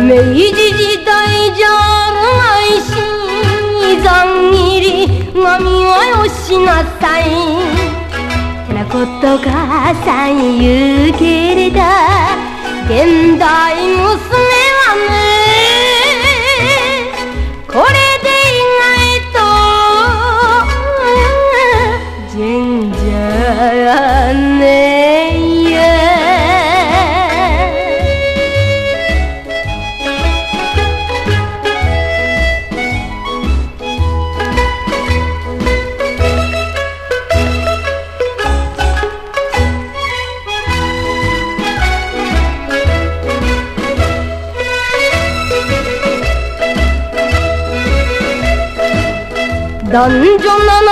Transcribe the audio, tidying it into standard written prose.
明治時代じゃないしざん切り紙はよしなさいてなこと母さん言うけれど現代娘はねこれで意外と純じゃねえや男女7